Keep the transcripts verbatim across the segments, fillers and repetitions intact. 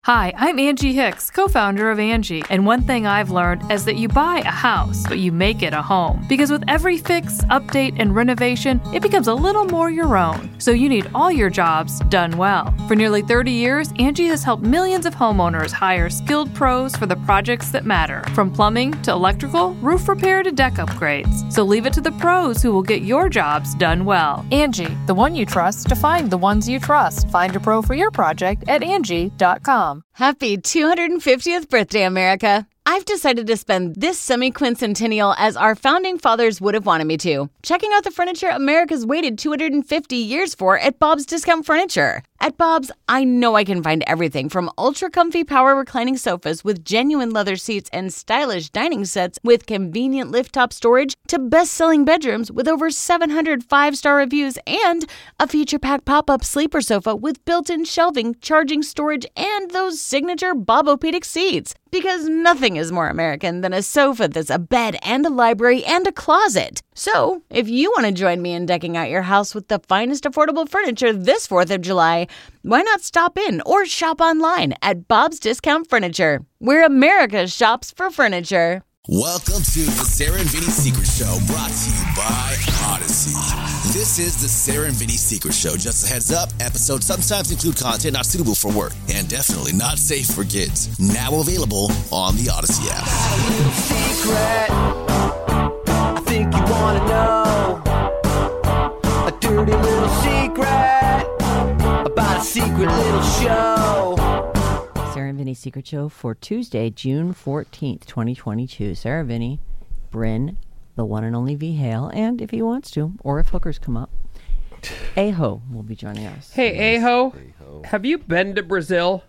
Hi, I'm Angie Hicks, co-founder of Angie, and one thing I've learned is that you buy a house, but you make it a home. Because with every fix, update, and renovation, it becomes a little more your own. So you need all your jobs done well. For nearly thirty years, Angie has helped millions of homeowners hire skilled pros for the projects that matter, from plumbing to electrical, roof repair to deck upgrades. So leave it to the pros who will get your jobs done well. Angie, the one you trust to find the ones you trust. Find a pro for your project at Angie dot com. Happy two hundred fiftieth birthday, America. I've decided to spend this semi-quincentennial as our founding fathers would have wanted me to, checking out the furniture America's waited two hundred fifty years for at Bob's Discount Furniture. At Bob's, I know I can find everything from ultra-comfy power reclining sofas with genuine leather seats and stylish dining sets with convenient lift-top storage to best-selling bedrooms with over seven hundred five-star reviews and a feature-packed pop-up sleeper sofa with built-in shelving, charging storage, and those signature Bobopedic seats. Because nothing is more American than a sofa that's a bed and a library and a closet. So, if you want to join me in decking out your house with the finest affordable furniture this fourth of July, why not stop in or shop online at Bob's Discount Furniture, where America shops for furniture. Welcome to the Sarah and Vinny Secret Show, brought to you by Odyssey. This is the Sarah and Vinny Secret Show. Just a heads up, episodes sometimes include content not suitable for work and definitely not safe for kids. Now available on the Odyssey app. Got a little secret I think you want to know. A dirty little secret about a secret little show. Sarah and Vinny Secret Show for Tuesday, June fourteenth, twenty twenty-two. Sarah, Vinny, Bryn, the one and only V. Hale, and if he wants to, or if hookers come up, Aho will be joining us. Hey, Aho, have you been to Brazil?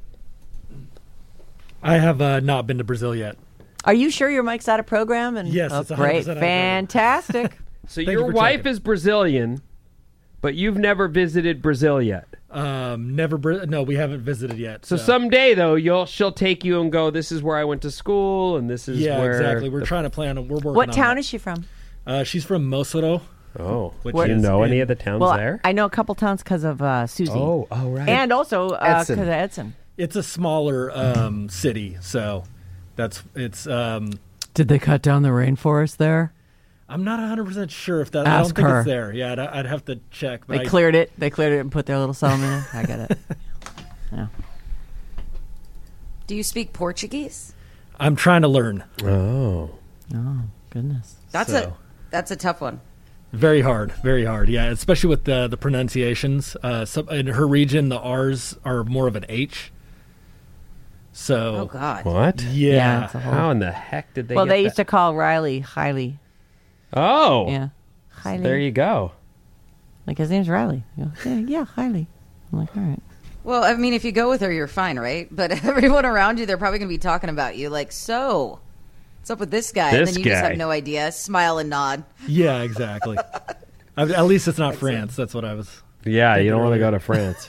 I have uh, not been to Brazil yet. Are you sure your mic's out of program? And yes, oh, it's one hundred percent great, fantastic. So your you wife checking. is Brazilian, but you've never visited Brazil yet. Um, never. Bra- no, we haven't visited yet. So. so someday, though, you'll she'll take you and go. This is where I went to school, and this is yeah, where. Yeah, exactly. We're the... trying to plan. We're working. What on town that. is she from? Uh, she's from Mossoró. Oh, which do you know in, any of the towns well, there? I know a couple towns because of uh, Susie. Oh, oh, right. And also because uh, of Edson. It's a smaller um, city, so that's it's. Um, Did they cut down the rainforest there? I'm not one hundred percent sure if that. Ask I don't think her. it's there. Yeah, I'd, I'd have to check. But they I, cleared it. They cleared it and put their little settlement in. I get it. Yeah. Do you speak Portuguese? I'm trying to learn. Oh. Oh, goodness. That's so. a that's a tough one. Very hard, very hard. Yeah, especially with the the pronunciations. Uh, so in her region, the R's are more of an H. So. Oh God. What? Yeah. yeah whole... How in the heck did they? Well, get they that? used to call Riley Hiley. Oh. Yeah. So there you go. Like his name's Riley. You go, yeah, yeah, Hiley. I'm like, all right. Well, I mean, if you go with her, you're fine, right? But everyone around you, they're probably going to be talking about you. Like, so, what's up with this guy? This and then you guy. just have no idea. Smile and nod. Yeah, exactly. I, at least it's not France. That's what I was. Yeah, you don't want to go to France.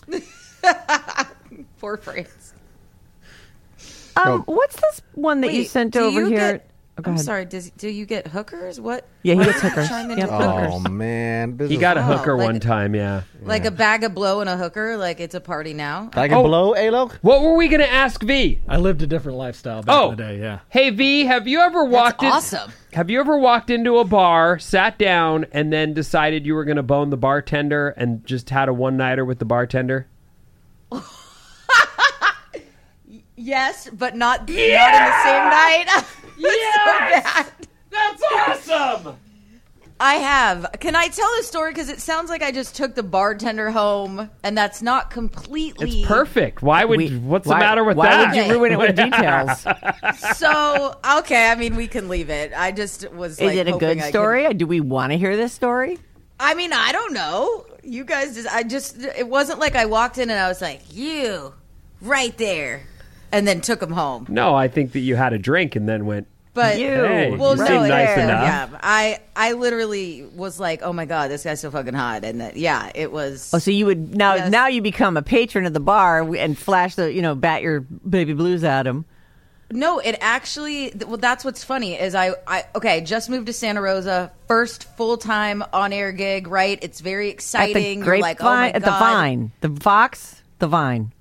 Poor France. Um, what's this one that Wait, you sent do over you here? Get, oh, go I'm ahead. sorry. Does do you get hookers? What? Yeah, he Why gets did you hookers. chime into Yep. hookers? Oh man, He got a Oh, hooker like- one time, yeah. Like a bag of blow and a hooker? Like it's a party now? Like a Oh. blow, Alok? What were we going to ask V? I lived a different lifestyle back Oh. in the day. Yeah. Hey V, have you ever walked That's in? awesome. Have you ever walked into a bar, sat down, and then decided you were going to bone the bartender and just had a one-nighter with the bartender? Yes, but not, yeah! not in the same night. Yes! So bad. That's awesome! I have. Can I tell this story? Because it sounds like I just took the bartender home, and that's not completely... It's perfect. Why would? We- what's why- the matter with why that? would you ruin it with details? So, okay, I mean, we can leave it. I just was Is like, it a hoping good I story? could- Do we want to hear this story? I mean, I don't know. You guys just, I just, it wasn't like I walked in and I was like, you, right there, and then took him home. No, I think that you had a drink and then went. But You, Hey, well, you no, seem it- nice enough. yeah, I, I literally was like, oh my god, this guy's so fucking hot, and that, yeah, it was. Oh, so you would now Yes. now you become a patron of the bar and flash the you know bat your baby blues at him. No, it actually. Well, that's what's funny is I, I okay, just moved to Santa Rosa, first full time on air gig. Right, it's very At exciting. the You're like, oh grapevine, my at god, the Vine, the Vox, the Vine.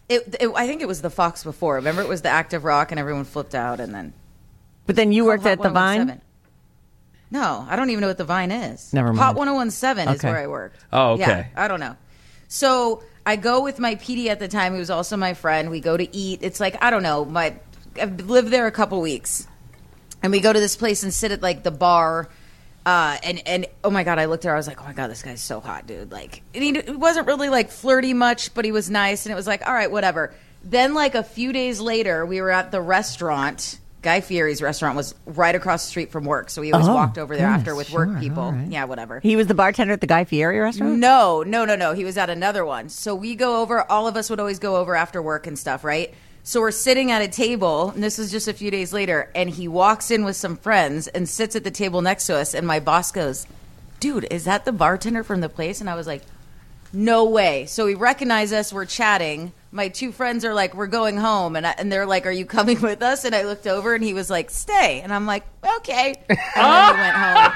It, it, I think it was the Fox before. Remember, it was the Active Rock, and everyone flipped out, and then. But then you worked Hot at the Vine? one oh one seven. No, I don't even know what the Vine is. Never mind. Hot ten seventeen is Okay. where I worked. Oh, okay. Yeah, I don't know. So I go with my P D at the time, who was also my friend. We go to eat. It's like, I don't know, my I've lived there a couple weeks. And we go to this place and sit at like the bar. Uh, and, and oh my God, I looked at her. I was like, oh my God, this guy's so hot, dude. Like, and he, he wasn't really like flirty much, but he was nice. And it was like, all right, whatever. Then like a few days later, we were at the restaurant. Guy Fieri's restaurant was right across the street from work. So we always Oh, walked over there goodness, after with sure, work people. all right. Yeah, whatever. He was the bartender at the Guy Fieri restaurant? No, no, no, no. He was at another one. So we go over, all of us would always go over after work and stuff, right? So we're sitting at a table, and this was just a few days later, and he walks in with some friends and sits at the table next to us, and my boss goes, dude, is that the bartender from the place? And I was like, no way. So he recognized us, we're chatting. My two friends are like, we're going home, and, I, and they're like, are you coming with us? And I looked over, and he was like, stay. And I'm like, okay. And then we went home.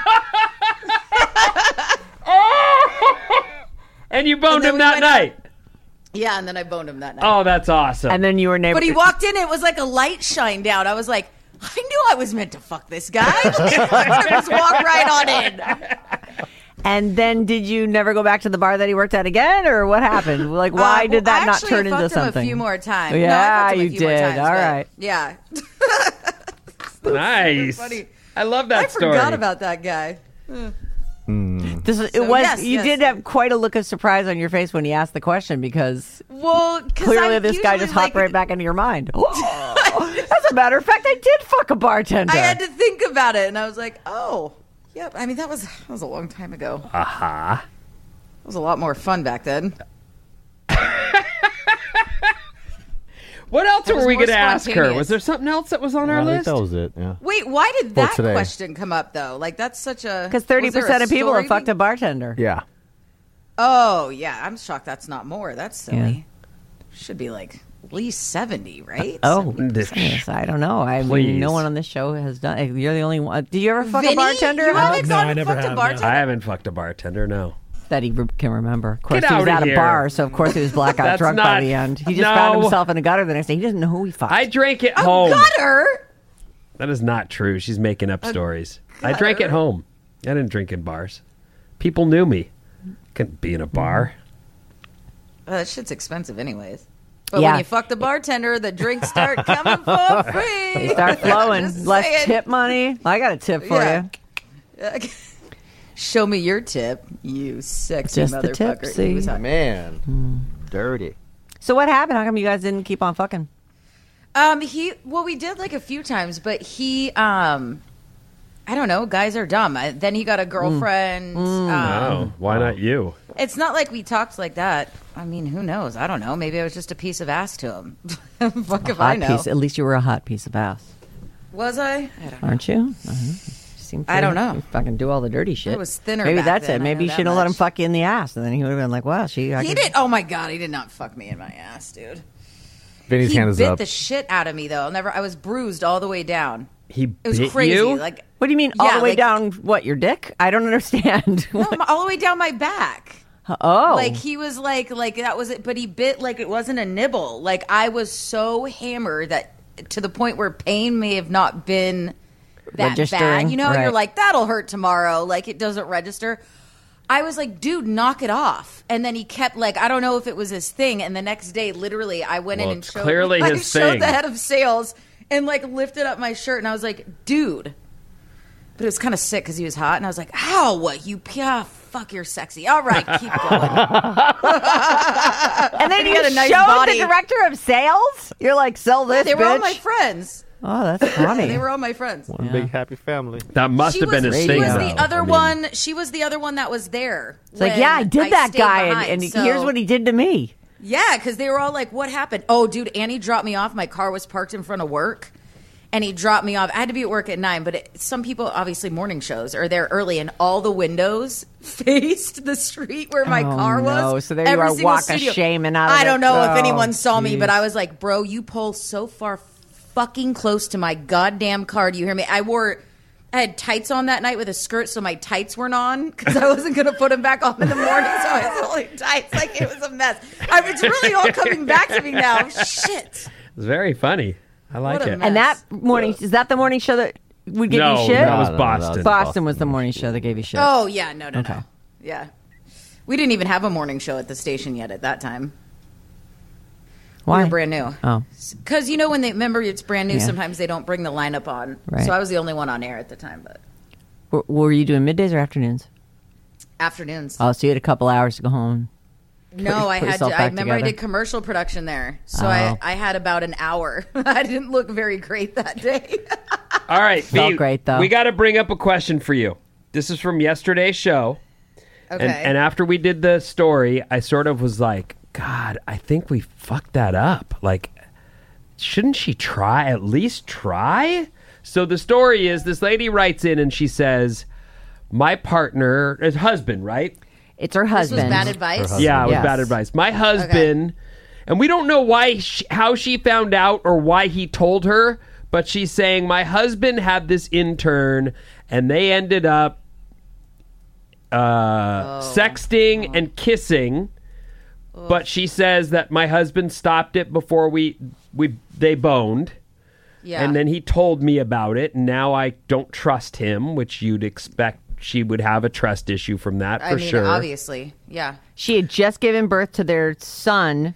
And you boned And then him we that went night. Yeah, and then I boned him that night. Oh, that's awesome. And then you were neighbor. But he walked in, it was like a light shined down. I was like, I knew I was meant to fuck this guy. I just walked right on in. And then did you never go back to the bar that he worked at again, or what happened? Like, why Uh, did well, that not actually, turn I into fucked him something? a few more times. Yeah, no, I fucked him a you few more did. times, All but right. Yeah. Nice. funny. I love that I story. forgot about that guy. This is, it So, was. yes, you yes. did have quite a look of surprise on your face when he asked the question, because Well, clearly I'm this guy usually just hopped like- right back into your mind. Oh, as a matter of fact, I did fuck a bartender. I had to think about it, and I was like, oh, yep. I mean, that was that was a long time ago. Aha. Uh-huh. It was a lot more fun back then. What else That were was we more going to ask her? spontaneous. Was there something else that was on our I think list? that was it. Yeah. Wait, why did For that today. question come up though? Like that's such a Because thirty was there percent a of people story have fucked be- a bartender. Yeah. Oh yeah, I'm shocked that's not more. That's silly. Yeah. Should be like at least seventy, right? Oh, This- yes, I don't know. I Please. mean, no one on this show has done. You're the only one. Did you ever fuck Vinny? a bartender? You haven't No, gone I and never fucked a have, no. bartender? I haven't fucked a bartender, no. That he re- can remember. Of course, Get he was outta at here. a bar, so of course he was blackout That's drunk not- by the end. He just No. found himself in a gutter the next day. He doesn't know who he fucked. I drank at A home. gutter? That is not true. She's making up stories. I drank at home. I didn't drink in bars. People knew me. Couldn't be in a bar. Uh, that shit's expensive anyways. But Yeah. when you fuck the bartender, the drinks start coming for free. They start flowing. Just Less saying. tip money. I got a tip for Yeah. you. Show me your tip, you sexy Just the motherfucker. tip, see? He was hot. Man, dirty. So what happened? How come you guys didn't keep on fucking? Um, he well, we did like a few times, but he, um, I don't know. Guys are dumb. I, then he got a girlfriend. Um, Oh, why not you? It's not like we talked like that. I mean, who knows? I don't know. Maybe I was just a piece of ass to him. Fuck if I Hot know. piece. At least you were a hot piece of ass, Was I? I don't know. aren't you? Uh-huh. You seem I don't pretty- know. You fucking do all the dirty shit. was thinner Maybe back that's then, it. I Maybe know you that should have let him much. fuck you in the ass, and then he would have been like, "Wow, she." I He could- did. Oh my god, he did not fuck me in my ass, dude. Vinny's He hand is bit up. the shit out of me though. I'll never. I was bruised all the way down. He It was bit crazy. you? Like What do you mean all Yeah, the way like- down? What, your dick? I don't understand. no, all the way down my back. oh, Like he was like like that was it, but he bit like it wasn't a nibble. Like I was so hammered that to the point where pain may have not been that Registering, bad. You know, right. you're like that'll hurt tomorrow. Like it doesn't register. I was like, dude, knock it off. And then he kept like, I don't know if it was his thing. And the next day, literally, I went Well, in and it's showed, clearly I his showed thing. the head of sales and like lifted up my shirt. And I was like, dude. But it was kind of sick because he was hot. And I was like, ow, what? You, yeah, fuck, you're sexy. All right, keep going. and then he you had a nice showed body. the director of sales. You're like, sell this, They were bitch. all my friends. Oh, that's funny. They were all my friends. One Yeah. big happy family. That must She have was, been his she thing, was though. the other I mean, one. She was the other one that was there. It's like, when yeah, I did that stayed guy, and, behind, and so- here's what he did to me. Yeah, because they were all like, what happened? Oh, dude, Annie dropped me off. My car was parked in front of work. And he dropped me off. I had to be at work at nine, but it, some people, obviously morning shows, are there early, and all the windows faced the street where my Oh, car was. no. So there you Every are, single walk of studio. shaming out of I it. don't know if Oh, anyone saw me, geez. but I was like, bro, you pull so far fucking close to my goddamn car. Do you hear me? I wore I had tights on that night with a skirt, so my tights weren't on because I wasn't going to put them back on in the morning, so I was holding tights. Like, it was a mess. I, it's really all coming back to me now. Shit. It's very funny. I like What a it. mess. And that morning, is that the morning show that would give no, you shit? that was No, no, no, Boston. that was Boston was the morning show that gave you shit. Oh, yeah. No, no, Okay. no. Yeah. We didn't even have a morning show at the station yet at that time. Why? We were brand new. Oh. Because, you know, when they remember it's brand new, Yeah. sometimes they don't bring the lineup on. Right. So I was the only one on air at the time, but W- were you doing middays or afternoons? afternoons. Oh, so you had a couple hours to go home. No, I put had yourself to. I back remember I together? did commercial production there, so Oh. I, I had about an hour. I didn't look very great that day. All right, Felt V, great, though. We got to bring up a question for you. This is from yesterday's show. Okay. And, and after we did the story, I sort of was like, God, I think we fucked that up. Like, shouldn't she try, at least try? So the story is this lady writes in and she says, my partner, his husband, right? It's her This husband. was bad advice. Yeah, it was Yes. bad advice. My husband, and we don't know why, she, how she found out or why he told her, but she's saying my husband had this intern and they ended up uh, sexting and kissing. But she says that my husband stopped it before we we they boned. Yeah. And then he told me about it, and now I don't trust him, which you'd expect she would have a trust issue from that, I for mean, sure. obviously. Yeah. She had just given birth to their son,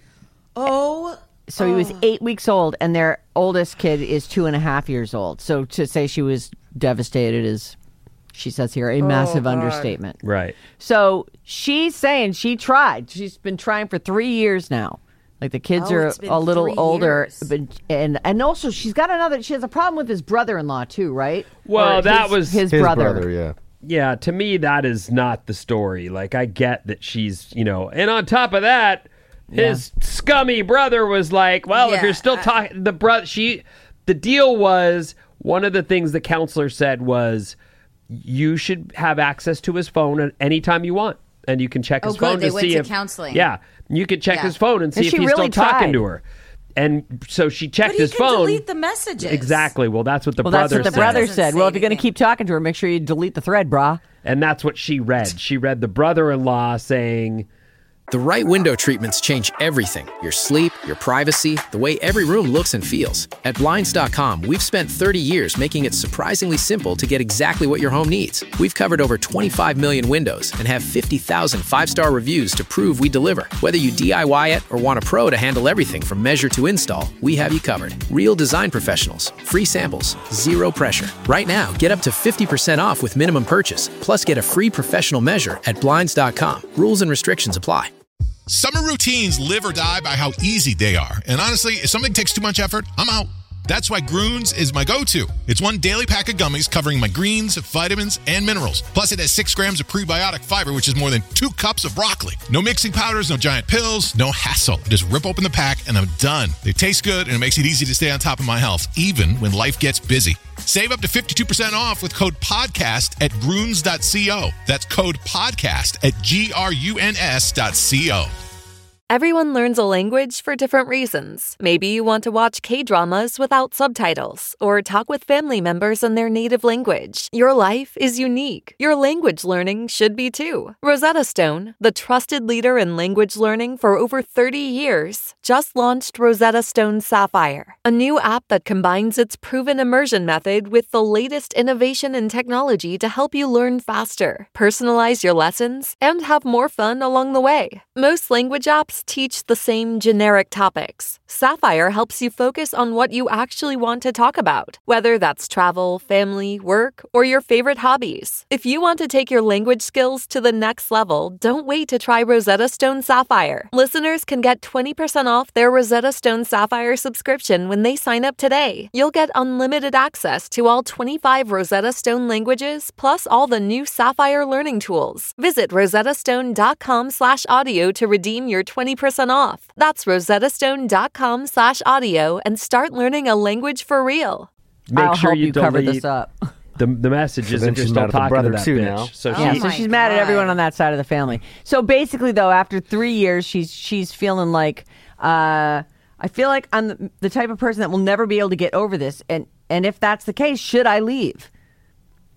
Oh. so he was eight weeks old, and their oldest kid is two and a half years old. So to say she was devastated is, she says here, a massive understatement. Right. So she's saying she tried. She's been trying for three years now. Like the kids Oh, are it's been a little three older, years. but and and also she's got another. She has a problem with his brother-in-law too, right? Well, Or that his- was- his, His brother. brother, yeah. Yeah, to me, that is not the story. Like, I get that she's, you know, and on top of that, his scummy brother was like, well, if Yeah, you're still I- talking, the brother, she, the deal was, one of the things the counselor said was, you should have access to his phone at any time you want. And you can check Oh, his good. phone They to went see to if, counseling. yeah, you could check Yeah. his phone and see And if she he's really still talking tried. to her. And so she checked But he his can phone. delete the messages. Exactly. Well, that's what the Well, that's brother what the said. brother Doesn't said. say Well, if you're going to anything. keep talking to her, make sure you delete the thread, brah. And that's what she read. She read the brother-in-law saying, The right window treatments change everything. Your sleep, your privacy, the way every room looks and feels. At Blinds dot com, we've spent thirty years making it surprisingly simple to get exactly what your home needs. We've covered over twenty-five million windows and have fifty thousand five-star reviews to prove we deliver. Whether you D I Y it or want a pro to handle everything from measure to install, we have you covered. Real design professionals, free samples, zero pressure. Right now, get up to fifty percent off with minimum purchase, plus get a free professional measure at Blinds dot com. Rules and restrictions apply. Summer routines live or die by how easy they are. And honestly, if something takes too much effort, I'm out. That's why Groons is my go-to. It's one daily pack of gummies covering my greens, vitamins, and minerals. Plus, it has six grams of prebiotic fiber, which is more than two cups of broccoli. No mixing powders, no giant pills, no hassle. Just rip open the pack and I'm done. They taste good and it makes it easy to stay on top of my health, even when life gets busy. Save up to fifty-two percent off with code PODCAST at Groons dot co. That's code PODCAST at G R U N S dot C O. Everyone learns a language for different reasons. Maybe you want to watch K-dramas without subtitles or talk with family members in their native language. Your life is unique. Your language learning should be too. Rosetta Stone, the trusted leader in language learning for over thirty years, just launched Rosetta Stone Sapphire, a new app that combines its proven immersion method with the latest innovation in technology to help you learn faster, personalize your lessons, and have more fun along the way. Most language apps teach the same generic topics. Sapphire helps you focus on what you actually want to talk about, whether that's travel, family, work, or your favorite hobbies. If you want to take your language skills to the next level, don't wait to try Rosetta Stone Sapphire. Listeners can get twenty percent off their Rosetta Stone Sapphire subscription when they sign up today. You'll get unlimited access to all twenty-five Rosetta Stone languages, plus all the new Sapphire learning tools. Visit rosettastone.com slash audio to redeem your twenty percent off. That's rosettastone.com slash audio and start learning a language for real. make I'll sure help you, you cover delete this up. the, the messages So then if you're she's still mad at the talking brother to that too bitch. now. So Oh she, Yeah, my so she's mad at everyone God. on that side of the family. So basically, though, after three years, she's she's feeling like, uh, I feel like I'm the, the type of person that will never be able to get over this. And and if that's the case, should I leave?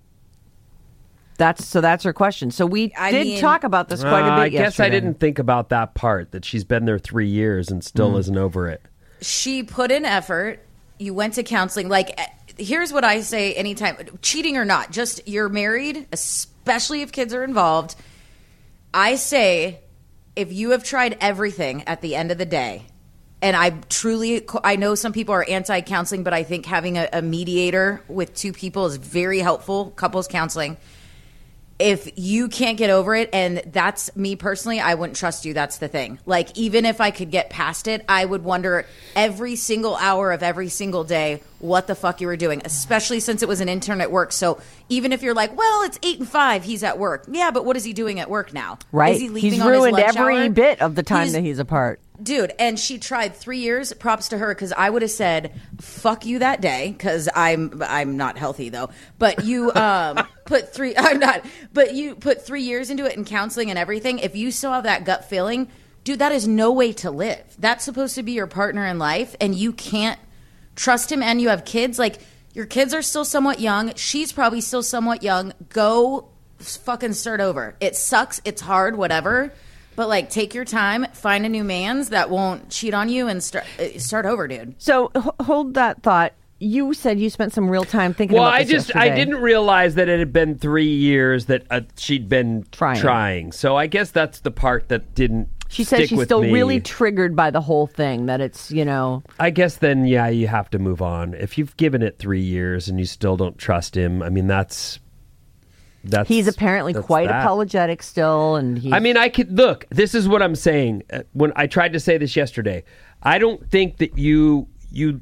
That's so. That's her question. So we I did mean- talk about this quite a Uh, bit I guess yesterday. I didn't think about that part, that she's been there three years and still Mm. isn't over it. She put in effort. You went to counseling. Like, eh, here's what I say anytime, cheating or not, just you're married, especially if kids are involved. I say, if you have tried everything at the end of the day, and I truly, I know some people are anti-counseling, but I think having a, a mediator with two people is very helpful, couples counseling. If you can't get over it, and that's me personally, I wouldn't trust you. That's the thing. Like, even if I could get past it, I would wonder every single hour of every single day what the fuck you were doing, especially since it was an intern at work. So even if you're like, well, it's eight and five, he's at work. Yeah, but what is he doing at work now? Right. Is he leaving He's on his ruined lunch every hour? bit of the time He's- that he's apart. Dude, and she tried three years. Props to her, because I would have said "fuck you" that day, because I'm I'm not healthy though. But you um, put three. I'm not. But you put three years into it in counseling and everything. If you still have that gut feeling, dude, that is no way to live. That's supposed to be your partner in life, and you can't trust him. And you have kids. Like, your kids are still somewhat young. She's probably still somewhat young. Go fucking start over. It sucks. It's hard. Whatever. But, like, take your time, find a new man's that won't cheat on you, and start uh, start over, dude. So h- hold that thought. You said you spent some real time thinking Well, about I this just I yesterday. didn't realize that it had been three years that uh, she'd been Trying. trying. So I guess that's the part that didn't. She says stick she's with still me. really triggered by the whole thing, that it's, you know... I guess then, yeah, you have to move on. If you've given it three years and you still don't trust him, I mean, that's... That's, He's apparently that's quite that. apologetic still, and he. I mean, I could look. This is what I'm saying. Uh, When I tried to say this yesterday, I don't think that you you.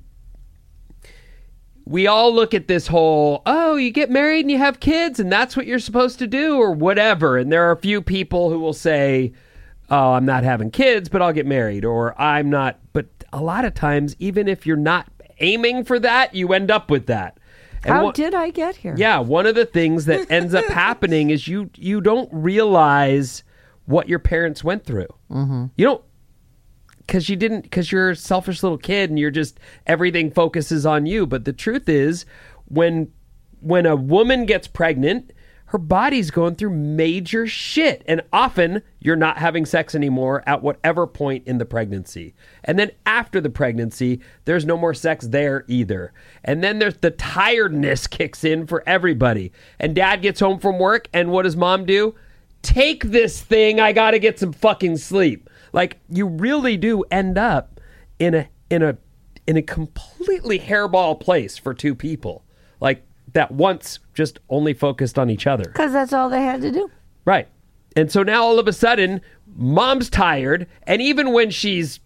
We all look at this whole, oh, you get married and you have kids, and that's what you're supposed to do, or whatever. And there are a few people who will say, oh, I'm not having kids, but I'll get married, or I'm not. But a lot of times, even if you're not aiming for that, you end up with that. And How what- did I get here? Yeah, one of the things that ends up happening is you you don't realize what your parents went through. Mm-hmm. You don't, because you didn't, because you're a selfish little kid and you're just, everything focuses on you. But the truth is, when when a woman gets pregnant, her body's going through major shit, and often you're not having sex anymore at whatever point in the pregnancy. And then after the pregnancy, there's no more sex there either. And then there's the tiredness kicks in for everybody. And dad gets home from work, and what does mom do? Take this thing, I gotta get some fucking sleep. Like, you really do end up in a in a in a completely hairball place for two people. Like, that once just only focused on each other. Because that's all they had to do. Right. And so now all of a sudden, mom's tired, and even when she's,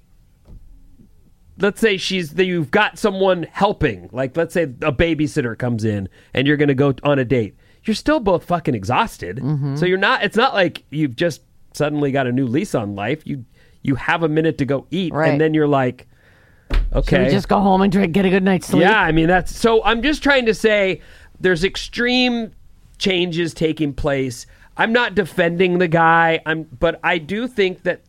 let's say she's, you've got someone helping, like let's say a babysitter comes in and you're going to go on a date, you're still both fucking exhausted. Mm-hmm. So you're not, it's not like you've just suddenly got a new lease on life. You you have a minute to go eat, Right. and then you're like, okay. Should we just go home and drink, get a good night's sleep? Yeah, I mean, that's so. I'm just trying to say there's extreme changes taking place. I'm not defending the guy. I'm, but I do think that.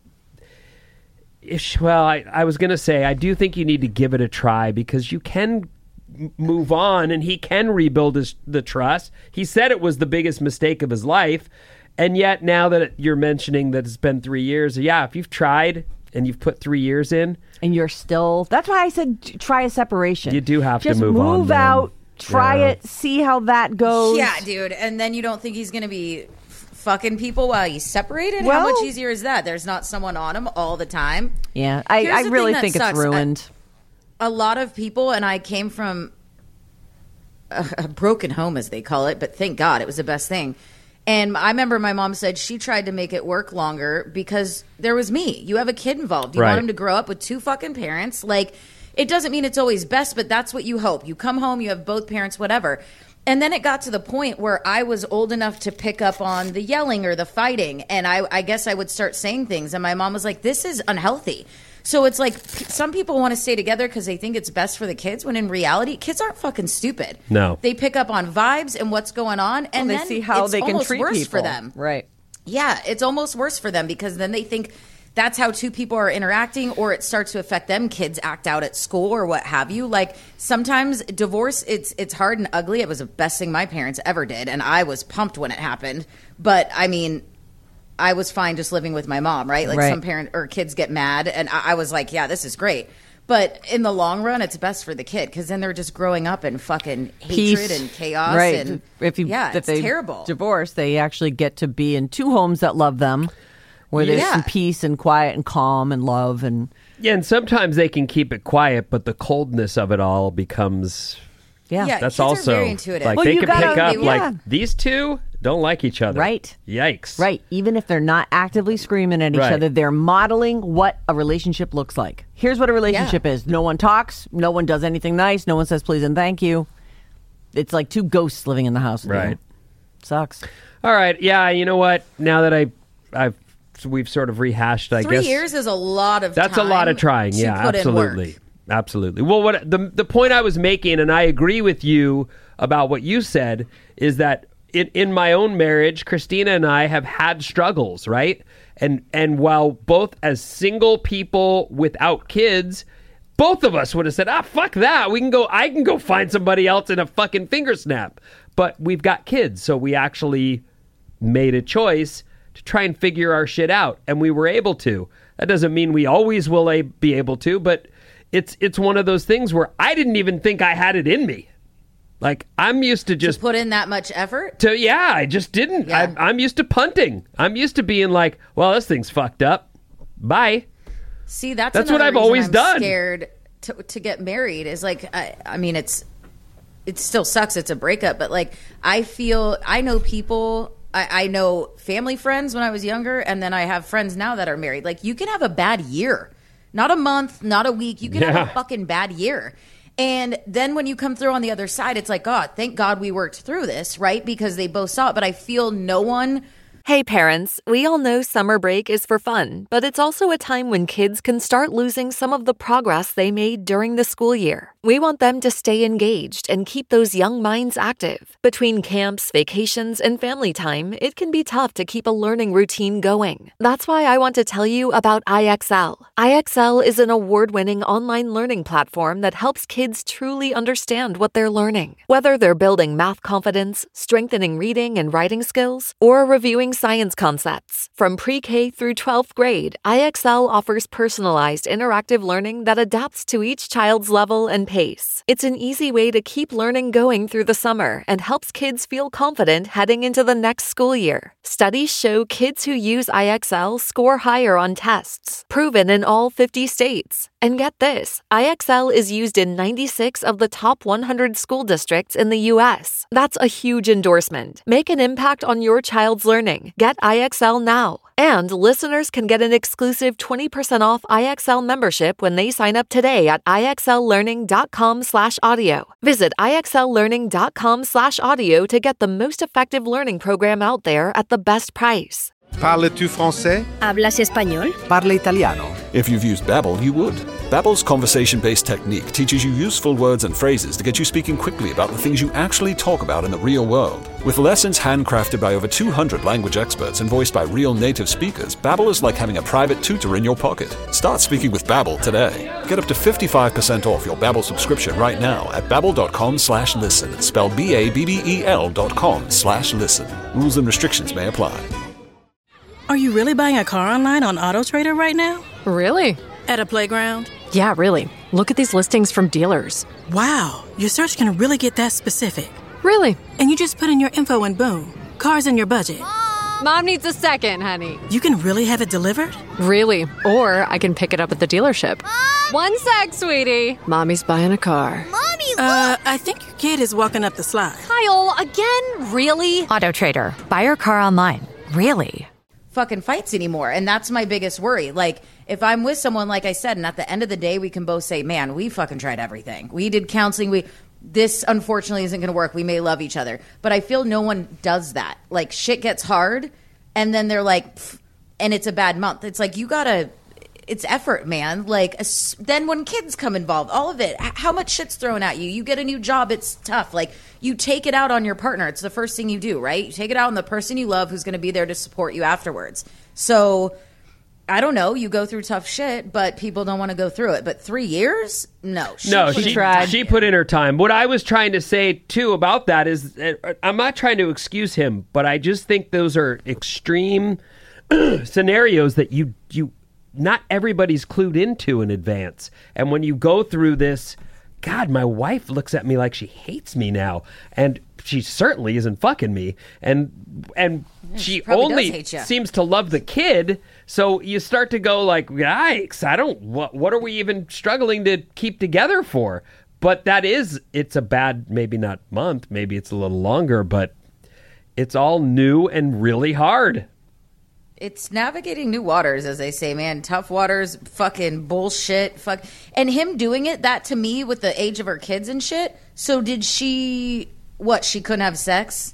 If, well, I, I was going to say I do think you need to give it a try, because you can m- move on and he can rebuild his, the trust. He said it was the biggest mistake of his life, and yet now that it, you're mentioning that it's been three years, yeah, if you've tried and you've put three years in, and you're still, that's why I said t- try a separation. you do have Just to move, on. move then. out, try Yeah. it, see how that goes. Yeah, dude. And then you don't think he's going to be f- fucking people while he's separated? How Well- much easier is that? There's not someone on him all the time. Yeah, I, Here's I the really thing that think it's sucks. I- ruined. A lot of people, and I came from a, a broken home, as they call it, but thank God it was the best thing. And I remember my mom said she tried to make it work longer because there was me. You have a kid involved. You Right. want him to grow up with two fucking parents. Like, it doesn't mean it's always best, but that's what you hope. You come home, you have both parents, whatever. And then it got to the point where I was old enough to pick up on the yelling or the fighting. And I, I guess I would start saying things. And my mom was like, this is unhealthy. So it's like p- some people want to stay together because they think it's best for the kids, when in reality, kids aren't fucking stupid. No. They pick up on vibes and what's going on, and Well, they then see how it's they can almost treat worse people. for them. Right. Yeah, it's almost worse for them because then they think that's how two people are interacting, or it starts to affect them. Kids act out at school or what have you. Like sometimes divorce, it's it's hard and ugly. It was the best thing my parents ever did, and I was pumped when it happened. But I mean, I was fine just living with my mom, right? Like Right. some parent or kids get mad, and I, I was like, yeah, this is great. But in the long run, it's best for the kid because then they're just growing up in fucking hatred Peace. and chaos. Right. And if you, yeah, if it's they terrible. divorce, they actually get to be in two homes that love them, where there's Yeah. some peace and quiet and calm and love and Yeah, and sometimes they can keep it quiet, but the coldness of it all becomes. yeah. Yeah, That's kids are also very intuitive. like Well, they you can gotta- pick up yeah. like these two don't like each other. Right. Yikes. Right. Even if they're not actively screaming at each Right. other, they're modeling what a relationship looks like. Here's what a relationship is. No one talks. No one does anything nice. No one says please and thank you. It's like two ghosts living in the house. with you. Right. Sucks. All right. Yeah. You know what? Now that I, I've we've sort of rehashed. I Three guess years is a lot of that's time a lot of trying. to Yeah. put in work. Absolutely. Absolutely. Well, what the the point I was making, and I agree with you about what you said, is that in in my own marriage, Christina and I have had struggles, right? And and while both as single people without kids, both of us would have said, "Ah, fuck that. We can go. I can go find somebody else in a fucking finger snap." But we've got kids, so we actually made a choice to try and figure our shit out, and we were able to. That doesn't mean we always will a- be able to, but it's it's one of those things where I didn't even think I had it in me. Like, I'm used to just Put in that much effort. to yeah, I just didn't. Yeah. I, I'm used to punting. I'm used to being like, well, this thing's fucked up. Bye. See, that's That's what another I've reason always I'm done. Scared to to get married is like I, I mean it's it still sucks. It's a breakup, but like I feel I know people. I, I know family friends when I was younger, and then I have friends now that are married. Like you can have a bad year, not a month, not a week. You can have Yeah. a fucking bad year. And then when you come through on the other side, it's like, God, thank God we worked through this, right? Because they both saw it. But I feel no one. Hey parents, we all know summer break is for fun, but it's also a time when kids can start losing some of the progress they made during the school year. We want them to stay engaged and keep those young minds active. Between camps, vacations, and family time, it can be tough to keep a learning routine going. That's why I want to tell you about I X L. I X L is an award-winning online learning platform that helps kids truly understand what they're learning. Whether they're building math confidence, strengthening reading and writing skills, or reviewing science concepts. From pre-K through twelfth grade, I X L offers personalized interactive learning that adapts to each child's level and pace. It's an easy way to keep learning going through the summer and helps kids feel confident heading into the next school year. Studies show kids who use I X L score higher on tests, proven in all fifty states. And get this, I X L is used in ninety-six of the top one hundred school districts in the U S. That's a huge endorsement. Make an impact on your child's learning. Get I X L now. And listeners can get an exclusive twenty percent off I X L membership when they sign up today at ixllearning.com slash audio. Visit ixllearning.com slash audio to get the most effective learning program out there at the best price. Parles-tu français? ¿Hablas español? Parla italiano. If you've used Babbel, you would. Babbel's conversation-based technique teaches you useful words and phrases to get you speaking quickly about the things you actually talk about in the real world. With lessons handcrafted by over two hundred language experts and voiced by real native speakers, Babbel is like having a private tutor in your pocket. Start speaking with Babbel today. Get up to fifty-five percent off your Babbel subscription right now at babbel.com slash listen. Spell B A B B E L dot com slash listen. Rules and restrictions may apply. Are you really buying a car online on AutoTrader right now? Really? At a playground? Yeah, really. Look at these listings from dealers. Wow, your search can really get that specific. Really? And you just put in your info and boom, car's in your budget. Mom needs a second, honey. You can really have it delivered? Really. Or I can pick it up at the dealership. Mom! One sec, sweetie. Mommy's buying a car. Mommy, Uh, I think your kid is walking up the slide. Kyle, again? Really? AutoTrader. Buy your car online. Really? Fucking fights anymore. And that's my biggest worry. Like, if I'm with someone, like I said, and at the end of the day, we can both say, man, we fucking tried everything. We did counseling. We, this unfortunately isn't going to work. We may love each other. But I feel no one does that. Like, shit gets hard, and then they're like, pff, and it's a bad month. It's like, you gotta, it's effort, man. Like, then when kids come involved, all of it, how much shit's thrown at you? You get a new job, it's tough. Like, you take it out on your partner. It's the first thing you do, right? You take it out on the person you love who's going to be there to support you afterwards. So I don't know. You go through tough shit, but people don't want to go through it. But three years? No. She no, put she in tried. time. She put in her time. What I was trying to say, too, about that is uh, I'm not trying to excuse him, but I just think those are extreme scenarios that you you not everybody's clued into in advance. And when you go through this, God, my wife looks at me like she hates me now. And she certainly isn't fucking me. And and Yeah, she she probably does only hate ya. seems to love the kid. So you start to go like, yikes, I don't, what, what are we even struggling to keep together for? But that is, it's a bad, maybe not month, maybe it's a little longer, but it's all new and really hard. It's navigating new waters, as they say, man. Tough waters, fucking bullshit. Fuck. And him doing it, that to me, with the age of her kids and shit. So did she, what, she couldn't have sex?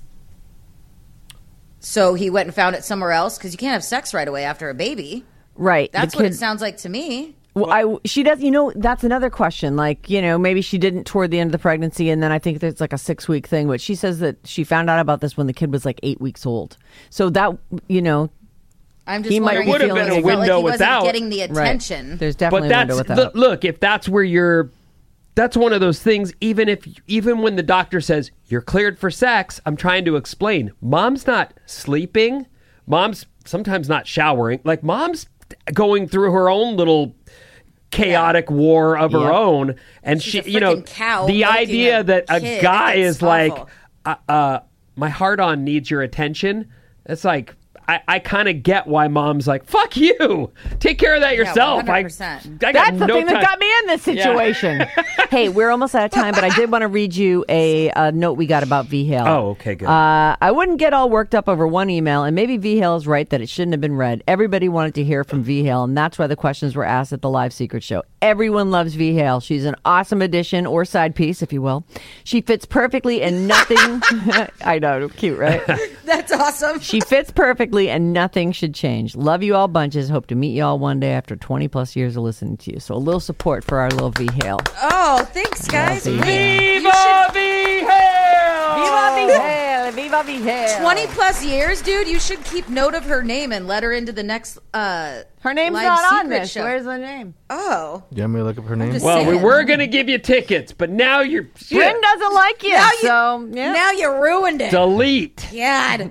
So he went and found it somewhere else? Because you can't have sex right away after a baby. Right. That's the what kid- it sounds like to me. Well, I she does. You know, that's another question. Like, you know, maybe she didn't toward the end of the pregnancy, and then I think there's like a six week thing. But she says that she found out about this when the kid was like eight weeks old. So that, you know, I'm just he might wondering be if he been a felt window like he wasn't without. getting the Right. attention. There's definitely But a window that's without. the, look, if that's where you're, that's one of those things. Even if, even when the doctor says you're cleared for sex, I'm trying to explain. Mom's not sleeping. Mom's sometimes not showering. Like mom's going through her own little chaotic war of her Yeah. own, and She's she, a you know, freaking cow the milking idea a that a kid. guy It's is like, awful. uh, uh, my heart on needs your attention. It's like. I, I kind of get why mom's like, fuck you. Take care of that Yeah, yourself. one I, hundred percent. I got That's the no thing time. that got me in this Yeah. situation. Hey, we're almost out of time, but I did want to read you a, a note we got about V-Hale. Oh, okay, good. Uh, I wouldn't get all worked up over one email, and maybe V-Hale is right that it shouldn't have been read. Everybody wanted to hear from V-Hale, and that's why the questions were asked at the live Secret Show. Everyone loves V-Hale. She's an awesome addition, or side piece, if you will. She fits perfectly and nothing... I know, cute, right? That's awesome. She fits perfectly and nothing should change. Love you all bunches. Hope to meet you all one day after twenty plus years of listening to you. So a little support for our little V-Hale. Oh, thanks, guys. Viva Hey, you Viva should- V-Hale! Viva V-Hale! Viva V-Hale! twenty plus years, dude. You should keep note of her name and let her into the next uh Her name's live not on secret this. show. Where's the name? Oh. You want me to look up her name? just Well, we saying. were going to give you tickets, but now you're... Bryn doesn't like you, Now you- so yeah. Now you ruined it. Delete. God.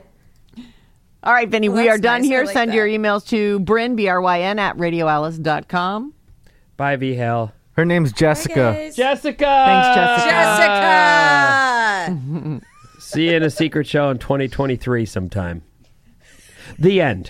All right, Vinny, Well, we are that's done nice. I here. like Send that. your emails to Bryn, B R Y N, at radio alice dot com. Bye, V-Hale. Her name's Jessica. Jessica! Thanks, Jessica. Jessica. See you in a secret show in twenty twenty-three sometime. The end.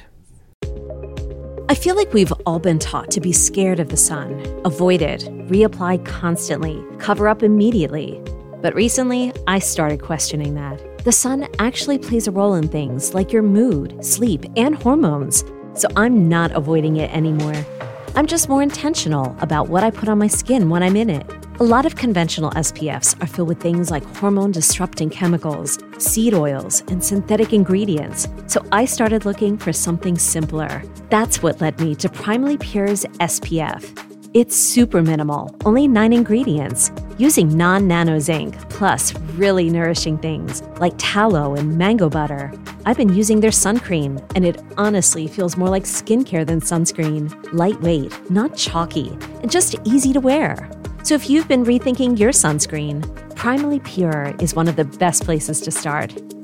I feel like we've all been taught to be scared of the sun, avoid it, reapply constantly, cover up immediately. But recently, I started questioning that. The sun actually plays a role in things like your mood, sleep, and hormones. So I'm not avoiding it anymore. I'm just more intentional about what I put on my skin when I'm in it. A lot of conventional S P Fs are filled with things like hormone-disrupting chemicals, seed oils, and synthetic ingredients. So I started looking for something simpler. That's what led me to Primally Pure's S P F. It's super minimal, only nine ingredients, using non-nano zinc, plus really nourishing things like tallow and mango butter. I've been using their sun cream, and it honestly feels more like skincare than sunscreen. Lightweight, not chalky, and just easy to wear. So if you've been rethinking your sunscreen, Primally Pure is one of the best places to start.